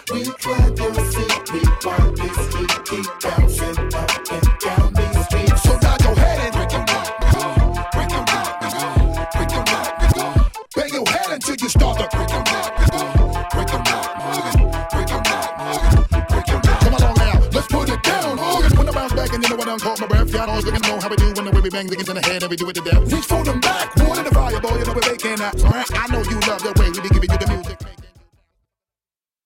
We glad to see we want this heat keep bouncing up and down these streets. So nod your head and break your neck, break your neck, break your neck, bang your head until you start to break your neck, break your neck, break your neck, break your neck. Come along now, let's put it down, Morgan. When I bounce back and you know when I caught my breath, y'all always looking to know how we do when the way we bang niggas in the head and we do it to death. Reach for them back, water the fire, boy, you know we're making that. I know you love the way we be giving you the music.